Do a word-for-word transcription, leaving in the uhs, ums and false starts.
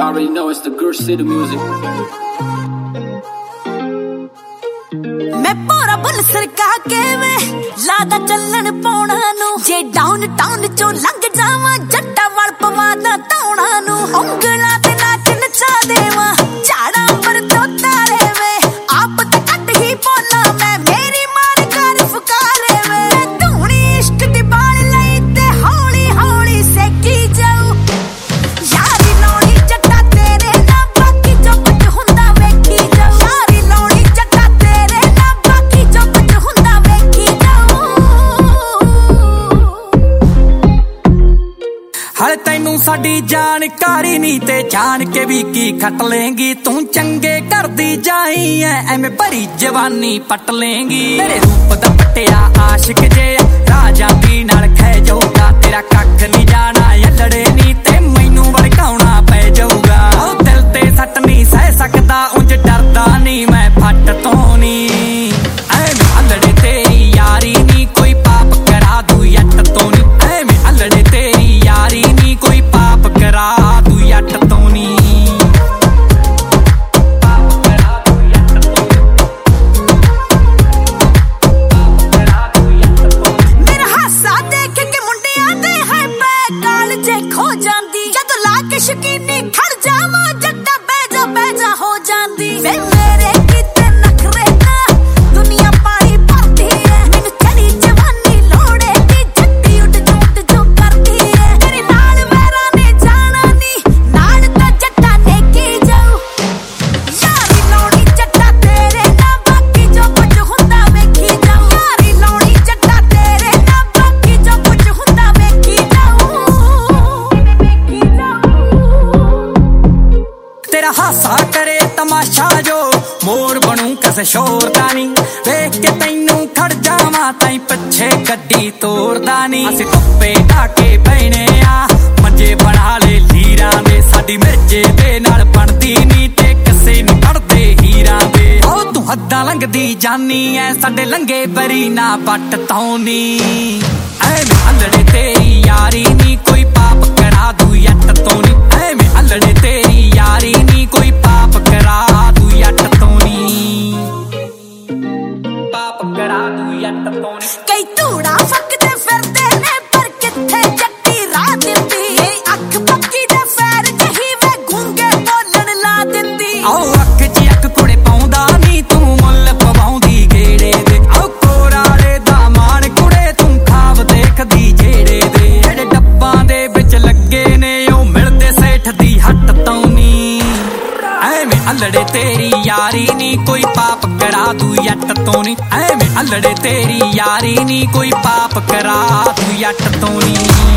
already know it's the Girl City music. मैं पूरा bull सरका के वे लादा चलन पौना नु जे डाउन टाउन चो लंघ जावा जट्टा वाल पवादा तौणा नु उंगला ते नाच नचा देवा झाड़ा पर तो तारे वे आप ते कट ही बोला मैं मेरी मार कर फुकारे वे धूनी इश्क दी बाल लई ते हौली हौली सेकी जाऊ यारी लौड़ी जट्टा तेरे ना बाकी जो कुछ हुंदा वेखी जाऊ यारी लौड़ी जट्टा तेरे ना बाकी जो कुछ हुंदा वेखी जाऊ हल तैनू साडी जानकारी नी ते जान के भी की खट लेंगी तू चंगे करदी जाई ऐ एवें भरी जवानी पट लेंगी तेरे रूप दा पट्टिया आशिक जे राजा दी नाल खै जाऊगा तेरा कख नहीं जाना यलड़े नी ते मैनू भड़काउणा पै जाऊगा ओ दिल ते सट नहीं सह सकदा उंज डरदा नहीं मैं फट तो नी एवें अलड़े तेरी यारी नी कोई पाप करा दू यट तो नी एवें अलड़े तेरी यारी नी कोई पाप करा दू यट तो नी मेरा हासा देख के मुंडियां दे है पै काल जे खो जांदी जद ला के शकीनी खड़ जावा जट्टा बैजा बैजा हो जांदी वे मेरे किते नखरे ना दुनिया पानी भरती है मैनू चढ़ी जवानी लोड़े दी जट्टी उठ झूठ जो करती है तेरे नाल मेरा ने जाना नी नाल ता जट्टा नेकी जाऊ यारी लौड़ी जट्टा तेरे ना बाकी जो कुछ हुंदा वेखी जाऊ यारी लौड़ी जट्टा तेरे ना बाकी जो कुछ हुंदा वेखी जाऊ वेखी जाऊ तेरा हासा करे तमाशा जो मोर बनू किसे शोर दा नी वेख के तैनू खड़ जावां ताई पिछे गड्डी तोड़दा नी असीं धुप्पे ढाके बैणे आ मंजे बना ले लीरां दे साडी मिर्जे दे नाल बनदी नी ते किसे नी कढ़दे हीरां दे ओ तू हद्दां लंघदी जानी ऐ साडे लंघे बरी ना पट तौनी एवें अलड़े तेरी यारी नी कोई पाप करा दू यट तो नी एवें अलड़े तेरी यारी नी कोई पाप करा दू यट तो नी पाप करा दू यट तो नी कई धूड़ा फकदे फिरदे ने पर किथे जट्टी राह दिंदी अख पक्की दे फैर जही वे गूंगे बोलण ला दिंदी आओ अख च अख कुड़े पाउंदा नी तू मुੱਲ ਪਵਾਉਂਦੀ ਗੇੜੇ ਦੇ आओ ਕੋਰਾਲੇ ਦਾ ਮਾਣ ਕੁੜੇ ਤੂੰ ਖਾਬ ਦੇਖਦੀ ਜਿਹੜੇ ਦੇ ਜਿਹੜੇ ਡੱਬਾਂ ਦੇ ਵਿੱਚ ਲੱਗੇ ਨੇ ਉਹ ਮਿਲਦੇ ਸੇਠ ਦੀ ਹੱਟ ਤੋਂ ਨੀ ਐਵੇਂ ਅਲੜੇ ਤੇਰੀ ਯਾਰੀ ਨੀ ਕੋਈ ਪਾਪ ਕਰਾ ਦੂ ਯੱਟ ਤੋਂ ਨੀ ਐਵੇਂ ਅਲੜੇ ਤੇਰੀ ਯਾਰੀ ਨੀ ਕੋਈ ਪਾਪ ਕਰਾ ਦੂ ਯੱਟ ਤੋਂ ਨੀ